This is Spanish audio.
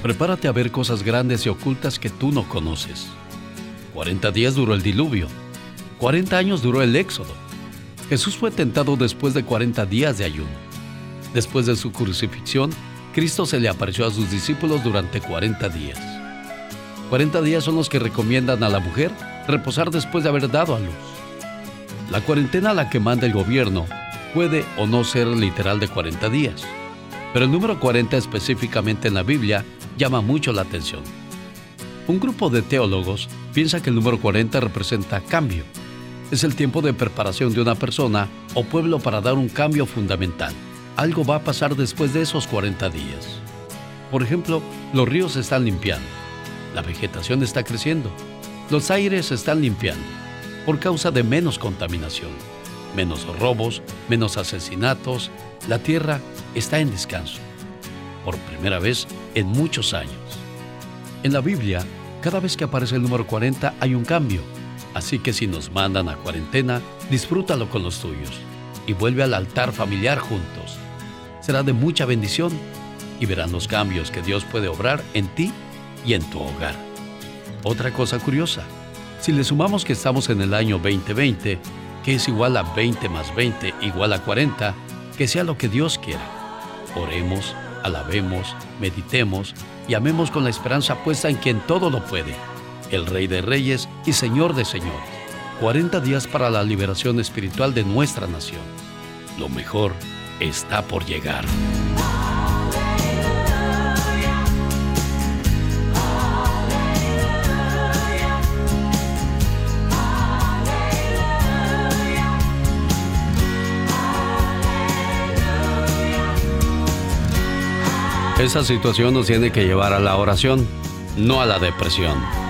Prepárate a ver cosas grandes y ocultas que tú no conoces. 40 días duró el diluvio. 40 años duró el éxodo. Jesús fue tentado después de 40 días de ayuno. Después de su crucifixión, Cristo se le apareció a sus discípulos durante 40 días. 40 días son los que recomiendan a la mujer reposar después de haber dado a luz. La cuarentena a la que manda el gobierno puede o no ser literal de 40 días, pero el número 40 específicamente en la Biblia llama mucho la atención. Un grupo de teólogos piensa que el número 40 representa cambio. Es el tiempo de preparación de una persona o pueblo para dar un cambio fundamental. Algo va a pasar después de esos 40 días. Por ejemplo, los ríos se están limpiando, la vegetación está creciendo, los aires se están limpiando por causa de menos contaminación, menos robos, menos asesinatos. La tierra está en descanso, por primera vez en muchos años. En la Biblia, cada vez que aparece el número 40 hay un cambio. Así que si nos mandan a cuarentena, disfrútalo con los tuyos y vuelve al altar familiar juntos. Será de mucha bendición y verán los cambios que Dios puede obrar en ti y en tu hogar. Otra cosa curiosa, si le sumamos que estamos en el año 2020, que es igual a 20 más 20 igual a 40, que sea lo que Dios quiera. Oremos, alabemos, meditemos y amemos con la esperanza puesta en quien todo lo puede, el Rey de Reyes y Señor de Señores. 40 días para la liberación espiritual de nuestra nación. Lo mejor está por llegar. Esa situación nos tiene que llevar a la oración, no a la depresión.